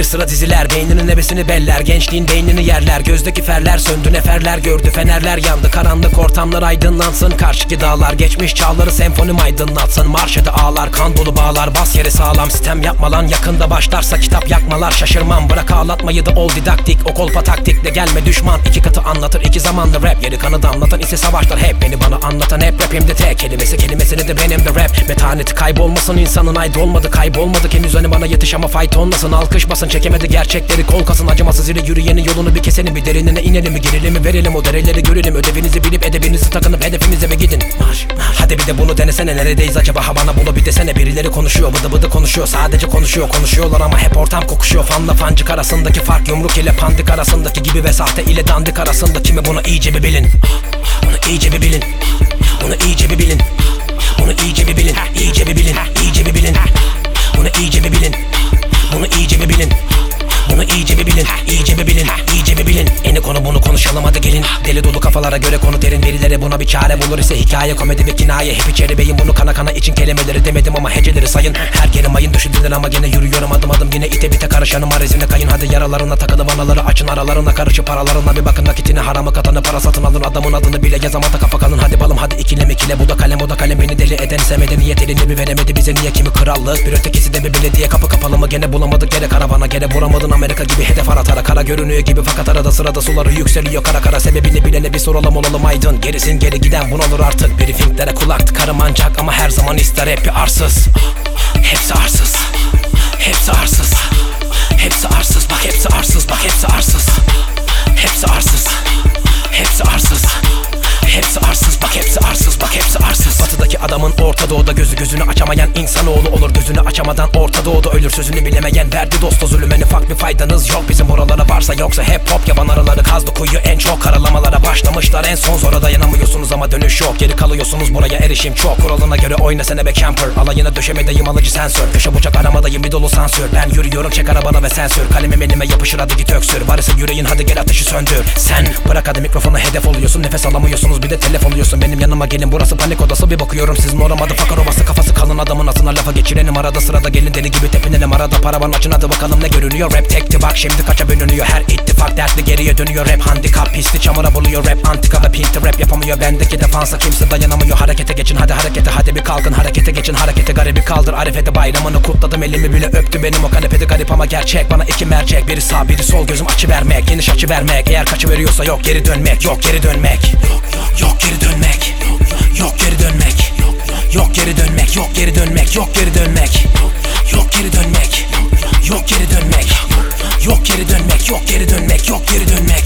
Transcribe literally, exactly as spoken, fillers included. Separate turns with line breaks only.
sıra diziler, beyninin nebesini beller, gençliğin beynini yerler. Gözdeki ferler söndü, neferler gördü, fenerler yandı, karanlık ortamlar aydınlansın. Karşıki dağlar geçmiş çağları senfonim aydınlatsın. Marş ede ağlar, kan dolu bağlar, bas yere sağlam, sistem yapma lan. Yakında başlarsa kitap yakmalar, şaşırmam. Bırak ağlatmayı da ol didaktik, o kolpa taktikle gelme düşman. İki katı anlatır iki zamanlı rap, yeri kanı damlatan ise savaşlar hep. Beni bana anlatan hep rapimde tek kelimesi, kelimesini de benim de rap. Metaneti kaybolmasın, insanın aydı olmadı, kaybolmadık henüz hani bana yetiş ama fight olmasın. Alkış basın, çekemedi gerçekleri kol kasın. Acımasız ile yürüyenin yolunu bir keselim, bir derinine inelim mi, girelim mi, verelim o dereleri görelim. Ödevinizi bilip edebinizi takınıp hedefinize mi gidin. Marş, marş. Hadi bir de bunu denesene, neredeyiz acaba, ha bana bunu bir desene. Birileri konuşuyor, bıdı bıdı konuşuyor, sadece konuşuyor konuşuyorlar ama hep ortam kokuşuyor. Fanla fancık arasındaki fark, yumruk ile pandik arasındaki gibi ve sahte ile dandik arasında kimi, bunu iyice bir bilin. Bunu iyice bir bilin. Bunu iyice bir bilin. Bunu iyice bir bilin. İyice bir bilin. İyice bir bilin. Bunu iyice bir bilin. Bunu iyice bir bilin. Bunu iyice bir bilin. İyice bir bilin. İyice bir bilin. Eni konu bunu konuşalım hadi gelin. Deli dolu kafalara göre konu derin, birileri buna bir çare bulur ise hikaye, komedi ve kinaye. Hep içeri beyin, bunu kana kana için kelimeleri demedim ama heceleri sayın. Her kelim ayın düşündüler ama gene yürüyorum adım adım, yine ite bite karışanım arezine kayın. Hadi yaralarına takılı vanaları açın, aralarına karışıp paralarına bir bakın. Nakitini haramı katanı para satın alın, adamın adını bile yazamata kafa kalın. Hadi balım hadi ikilem ikile, bu da kalem o da kalem. Beni deli eden ise medeniyet elini mi veremedi bize, niye kimi krallık bir ötekisi de bir belediye. Kapı kapalı mı gene bulamadık, gene karavana gene vuramadın. Amerika gibi hedef aratara, kara görünüyor gibi fakat arada sırada suları yükseliyor kara kara. Sebebini bilene bir soralım olalım aydın, gerisin geri giden bunalır artık. Briefinglere kulak tıkarım ancak ama her zaman ister hep bir arsız. Hepsi arsız. Hepsi arsız. Hepsi arsız, bak hepsi arsız, bak hepsi arsız. Hepsi arsız. Hepsi arsız. Hepsi arsız, bak hepsi arsız, bak hepsi arsız. Batıdaki adamın Orta Doğu'da gözü gözünü açamayan insanoğlu olur. Gözünü açamadan Orta Doğu'da ölür, sözünü bilemeyen verdi dosta zulüm. En ufak bir faydanız yok bizim oralara varsa, yoksa hep hop yaban arıları kazdı kuyu en çok. Karalamalara başlamışlar en son, zora dayanamıyorsunuz ama dönüş yok. Geri kalıyorsunuz, buraya erişim çok. Kuralına göre oyna sene be camper, alayına döşemedeyim alıcı sensör. Köşe bucak aramadayım bir dolu sansür. Ben yürüyorum çek arabana ve sensör, kalemim elime yapışır hadi git öksür. Varsa yüreğin hadi gel ateşi söndür. Sen bırak hadi mikrofona hedef oluyorsun, nefes alamıyorsunuz bir de telef oluyorsun. Benim yanıma gelin, burası panik odası, bir bakıyorum sizin oramadı fakir obası. Kafası kalın adamın atına lafa geçirenim, arada sırada gelin deli gibi tepinelim. Arada paravan açın hadi bakalım ne görünüyor. Rap tekti bak şimdi kaça bölünüyor, her ittifak dertli geriye dönüyor. Rap handikap pisli çamura buluyor, rap antika ve pinti rap yapamıyor. Bendeki defansa kimse dayanamıyor, harekete geçin hadi harekete, hadi bir kalkın harekete geçin harekete. Garibi kaldır arifete, bayramını kutladım elimi bile öptü benim o kanepede garip ama gerçek. Bana iki mercek, biri sağ biri sol, gözüm açı vermek, geniş açı vermek. Eğer kaçı veriyorsa yok geri dönmek, yok geri dönmek, yok geri dönmek, yok geri dönmek, yok geri dönmek, yok geri dönmek, yok geri dönmek, yok geri dönmek, yok geri dönmek, yok geri dönmek, yok geri dönmek, yok geri dönmek.